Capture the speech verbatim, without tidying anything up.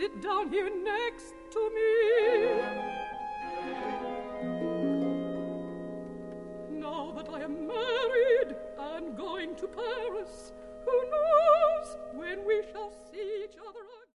sit down here next to me. Now that I am married and going to Paris, who knows when we shall see each other again?